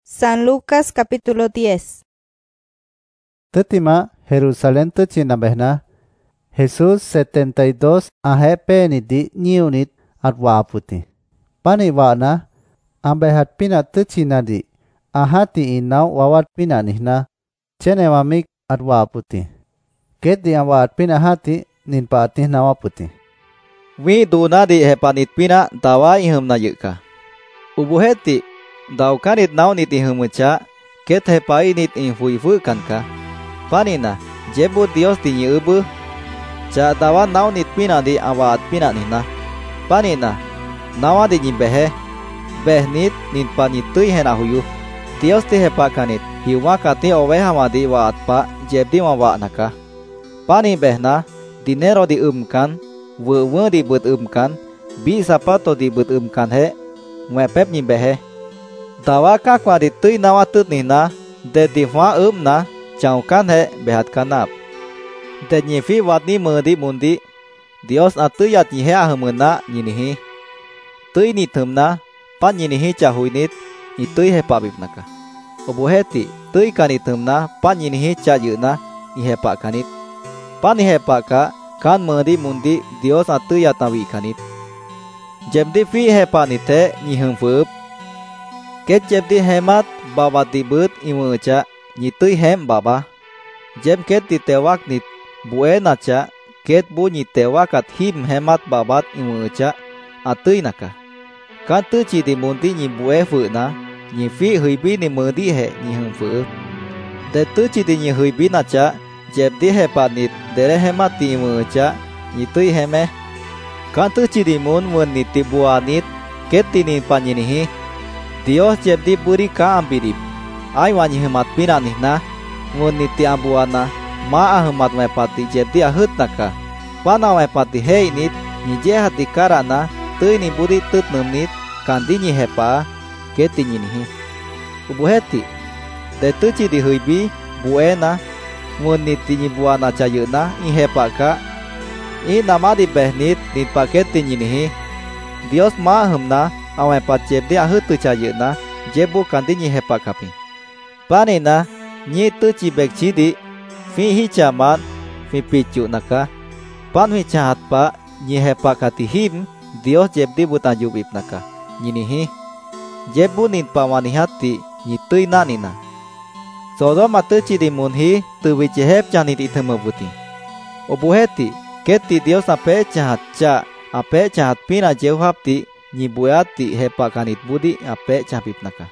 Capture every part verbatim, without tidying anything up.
San Lucas capítulo diez. Tetima Jerusalem tucina behna Jesus setenta y dos ahe penidi niunit atwaputi. Pani wana ambehat pina tucina di ahati inau wawat pina nihna cenewamik atwaputi. Ket di awat pina hati nin paatih nawaputi. Wi duna di hepanit pina dawa ihumna yuka. Ubuheti daukanit nau nit ihumuca ket hepai nit infuifu kanka. Panina jebu Dios di nyubu ca dawa nau nit pina di awat pina nina. Panina nawa di nyimbehe beh nit nin panitui hena huyu. Dios di hepakanit hiwa kati owe hamadi waat pa jebdi mawa naka. Pani behna dinero di umkan wewe di but umkan bi sapato di but umkan he ngepep nyimbehe. Dawa kakwa di tui nawa tut nina de di hwa umna caukan he behat kanap. De nyifi watni mudi mundi Dios atuyat nyihe ahumena nyinihi. Tui nitumna pan nyinihi cahuinit itui he pabib naka. Obuheti tui kanitumna pan nyinihi cayuna ihepa kanit. Pan ihepa ka kan mudi mundi Dios atuyat nawi kanit. Jemdi fi hepa nite nyihum fup. Ket jebdi hemat baba dibut imuca nyitui hem baba. Jem ket ditewak nit buena ca ket bu nyitewakat him hemat babat imuca atui naka. Kan tu ci di mundi nyi bue fu na nyi fi huibi ni mudi he nyihum fu. De tu ci di nyi huibi na ca jebdi hepa nit dere hemat ti imuca nyitui heme. Kan tu ci di mun mun niti buanit ket tinin panyinihi. Dios jebdi buri ka ambirip. Ai wanyi hemat pina nihna. Ngun niti ambuana. Ma ahemat mepati jebdi ahut naka. Pana mepati hei nit. Nije hati karana. Tui ni buri tut nemnit. Kandi nyi hepa. Keti nyinihi. Ubuheti. De tuci di huibi. Buena. Ngun niti nyi buana cayuna. I hepa ka. I nama di behnit. Nit paketi nyinihi. Dios ma ahemna. Awe pat jebdi ahut tu cayuna jebu kandi nyi hepa kapi. Panina nyi tu cibek cidi fi hicaman fi picu naka. Pan fi cahat pa nyi hepa kati him Dios jebdi buta jubib naka. Nyinihi jebu nin pawani hati nyi tui nanina. Sodoma tu cidi munhi tu wicehep canit itemu buti. Obuheti keti Dios ape cahat ca ape cahat pina jeu hapti nyi buati hepa kanit budi ape capip naka.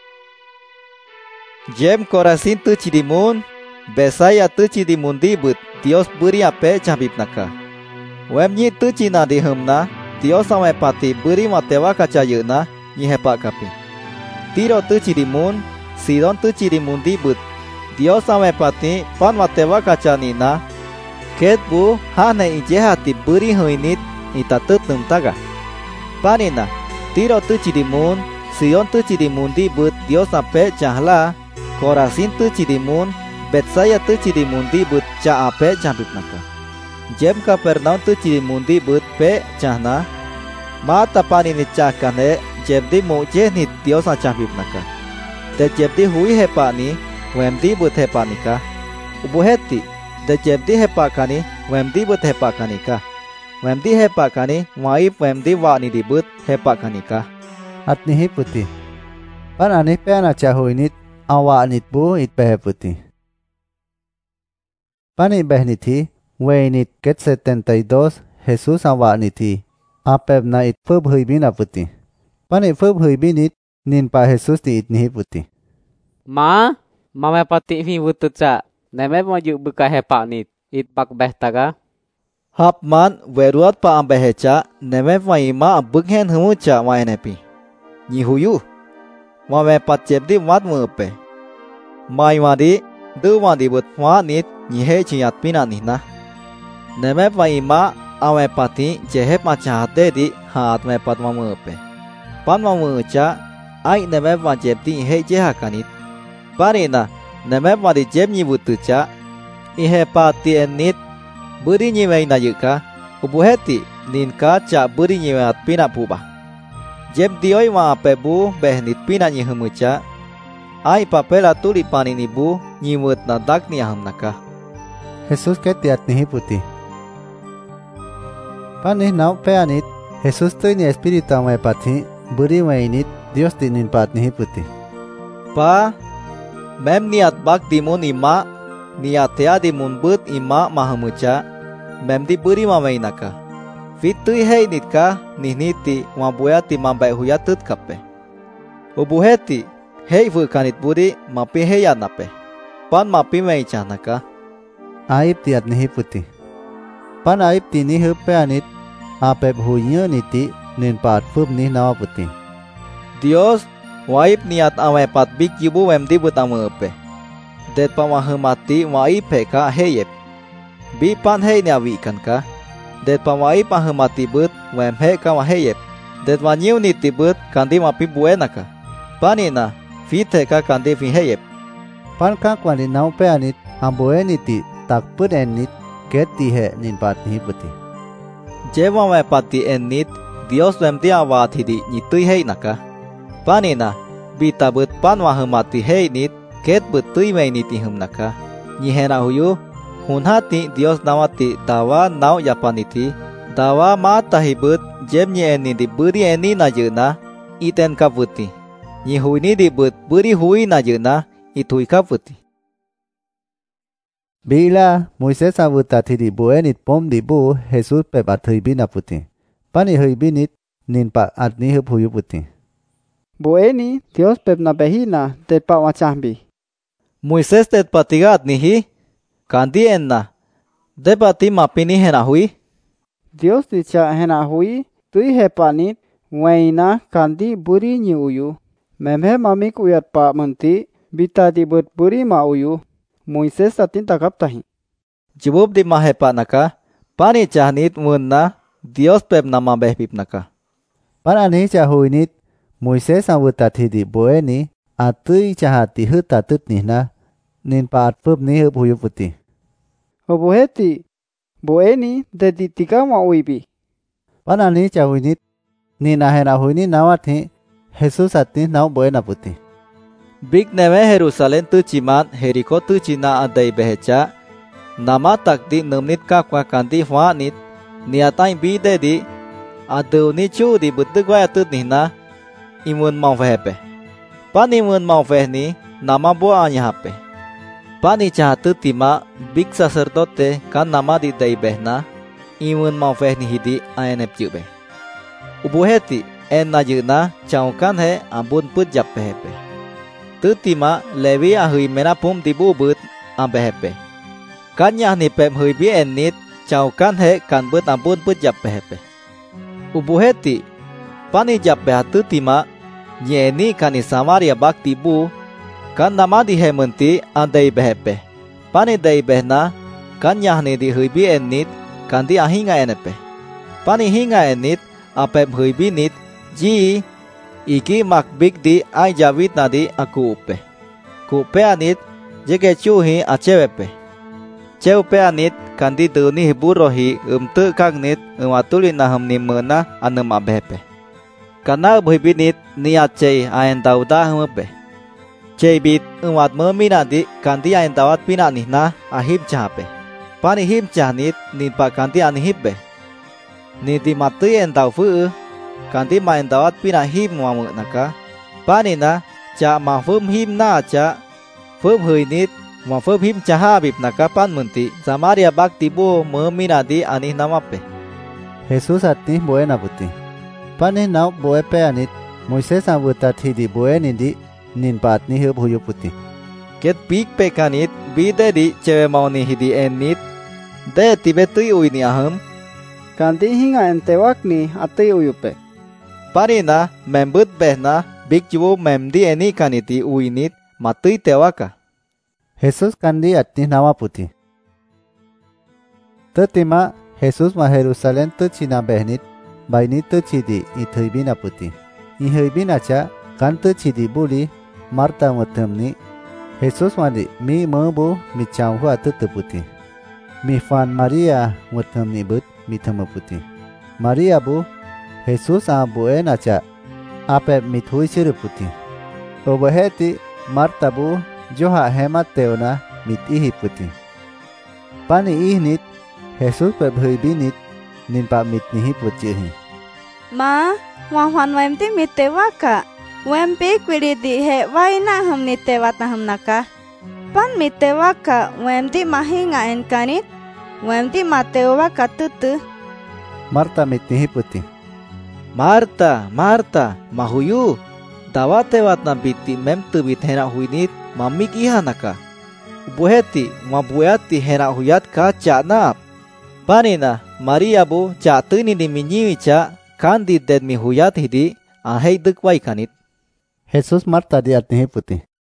Jem Korasin tu cidimun Besaya tu cidimun dibut Dios buri ape capip naka. Wem nyi tu cina dihumna Dios awe pati buri matewa kacayuna nyi hepa kapi. Tiro tu cidimun Sidon tu cidimun dibut Dios awe pati pan matewa kacanina. Ket bu hane ijehati buri huinit itatut numtaga. Panina Tiro tu cidimun Sion tu cidimun dibut Dios ape cahla. Korasin tu cidimun Betsaya tu cidimun dibut ca ape campip naka. Jem Kapernaum tu cidimun dibut pe cahna. Mata panini cahkan he jebdi mujeh nit Dios a campip naka. De jebdi hui hepa ni wem dibut hepa nika. Ubuheti de jebdi hepa kani wem dibut hepa kanika. Wemdi hepa kani waip wemdi wani dibut hepa kanika. Atnihi puti. Pan anih pena cahuinit awa nit bu it behe puti. Pani behniti weinit ket setenta y dos Jesus awa niti. Apeb na it fub huibina puti. Pani fub huibinit nin pa Jesus di itnihi puti. Ma, mame pati fi wututsa. Neme maju buka hepa nit. It pak behtaga. Hapman weruat pa ambeheca neme waima bughen humuca wainepi. Nyi huyu. Wame pat jebdi wat mupe. Mai wadi du wadi but wanit nyi he ciyat pina nihna. Neme waima awe pati jehep macahate di hat me pat wamupe. Pan wamuca ai neme wa jebdi he jehakanit. Parina neme wadi jeb nyi butuca ihe pati enit. Buri nyiwei na yuka, ubuheti ninka ca buri nyiwei pina puba. Jem dioi wa pebu behnit pina nyihumuca, ai papela tuli panin ibu nyiwet nadak ni aham naka. Jesus ketiat nihi putih. Panih nau peanit Jesus tu ni espiritu amai pati beri mainit Dios tinin pat nihi putih. Pa, mem niat bak dimun ima niat tea dimun but ima mahamuca mem di beri mamai naka. Fitui hei nitka nihniti mabuya ti mambai huyatut kape. Ubuheti hei vukanit buri mapi heya nape. Pan mapi mei chanaka. Aib tiat nihi putih. Pan aib ti nihi peanit apep hunya niti nin pat fup nih nawa putih. Dios waib niat amai pat bik jibu mem di but amepe. Det pamahemati waib heka heyep. Bi pan hei niawi kan ka. Det pamaib pahemati but mem heka waheyep. Det wanyiu niti but kandi mapi buenaka. Panina fit heka kandi fi heyep. Pan kakwan di nau peanit amboe niti tak put enit ket tihe nin pat nihi putih. Jewa me pati enit Dios mem ti awat hidi nyitui hei naka. Panina bita but pan wahemati hei nit ket but tui mei niti hum naka. Nyihena huyu hunhati Dios nawati dawa nau yapaniti dawa matahi but jem nyi eni di beri eni na jeuna iten kaputi. Nyi hui ni di but beri hui na jeuna itui kaputi. Bila Moises avutat hidi boenit pom di bu Jesus pepat hui bina putih. Pani hui binit nin pak at ni hup huyu putih. Boeni Dios pep na behina det pa wachahbi. Moises det patigat nihi kandi enna de pati mapini hena hui. Dios dicha hena hui tui hepanit waina kandi buri nyi uyu. Memhe mamik uyat pa menti bita di but buri ma uyu. Moises atin takap tahi. Jibub di mahepa naka pani chahnit munna Dios pep nama behpip naka. Panani chahuinit Moises avutat hidi boeni atui chahati hutatut nihna nin pat fup ni hup huyu putih. Obuheti boeni dedi tika ma uibi. Panani chahuinit nina hena huini nawat Jesus atin nau boena putih. Big neme Jerusalem tu cimat Heriko tu cina adai beheca nama takdi nemnit kakwa kanti fanit niatain bi dedi adu ni chu di butuk wa tut nihna imun mau fehepe. Pan imun mau fehni nama bo anya hape. Pani cahatu tima big sacerdote kan nama di dai behna imun mau fehni hidi ayenep jube. Ubuheti en na juna chaukan he ambun put jap pehepe. Tutima Levi ahui mena pum dibu but ambehepe. Kanya ni pem hui bi enit chaukan he kan but ambun put jap pehepe. Ubuheti pani jap behatu tima nyeni kani Samaria bak tibu kan nama di hementi andai behepe. Pani dai behna kanya ni di hui bi enit kan di ahinga enepe. Pani hinga enit apem hui bi nit ji iki mak big di ai javit nadi aku upe. Ku pe anit jege chuhi acewepe. Ceu pe anit kandi duni hiburohi umtu kagnit umatuli naham ni mena anem abepe. Kana bhibinit ni acei aen dauda hupe. Cei bit umat memina di kandi aen dawat pina nihna ahib chape. Pani hib chanit ni pa kandi anihibbe. Ni di matui en daufu kanti main dawat pina him muamu naka. Panina cha ma fum him na cha fum hui nit ma fum him cha habib naka pan munti Samaria bak tibu memina di anih namape. Jesus atih boena putih. Pani nau boe pe anit Moises avutat hidi boeni di nin pat ni hup huyu putih. Ket big pe kanit bide di cewe mau ni hidi enit de tibe tui uini aham. Kanti hinga entewak ni atei uyupe. Parina membut behna big jubu memdi eni kaniti uinit matui tewaka. Jesus kandi atih nawa putih. Tetima Jesus ma Jerusalem tu cina behnit baini tu cidi ithui bina putih. Ihoi bina cha kan tu cidi buli Marta mutemni Jesus mandi mi mebu mi chau hua tu putih. Mi fan Maria mutemni but mi thema putih. Maria bu Jesus a boena cha ape mithui siru putih. Obaheti Marta bu joha hemat teona mit ihiputi. Pani ihnit Jesus pebhui binit nimpa mit nihiputi. Ma, wawan wem ti mitewaka. Wem pi kwilidi he waina ham nitewata ham naka. Pan mitewaka wem ti mahinga enkanit. Wem ti matewaka tutu. Marta mit nihiputi. Marta, Marta, mahuyu. Dawate watna biti mem tubit hena huinit mamik ihanaka. Ubuheti mabuati hena huyat ka caknap. Panina Maria bu caktuni di minyiwi cak kan di ded mi huyat hidi ahai dekwai kanit. Jesus Marta di at nihiputi.